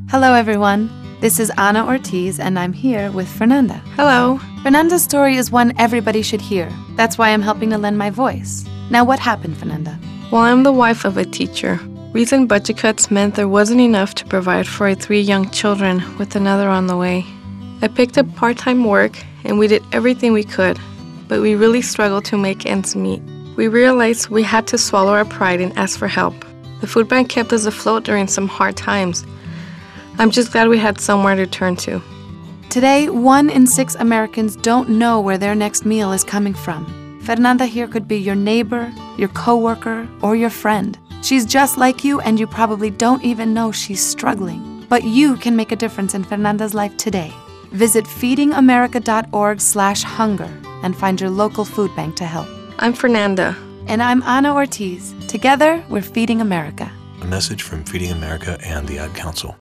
Hello, everyone. This is Ana Ortiz, and I'm here with Fernanda. Hello. Fernanda's story is one everybody should hear. That's why I'm helping to lend my voice. Now, what happened, Fernanda? Well, I'm the wife of a teacher. Recent budget cuts meant there wasn't enough to provide for 3 young children with another on the way. I picked up part-time work, and we did everything we could, but we really struggled to make ends meet. We realized we had to swallow our pride and ask for help. The food bank kept us afloat during some hard times. I'm just glad we had somewhere to turn to. Today, 1 in 6 Americans don't know where their next meal is coming from. Fernanda here could be your neighbor, your coworker, or your friend. She's just like you, and you probably don't even know she's struggling. But you can make a difference in Fernanda's life today. Visit feedingamerica.org/hunger and find your local food bank to help. I'm Fernanda. And I'm Ana Ortiz. Together, we're Feeding America. A message from Feeding America and the Ad Council.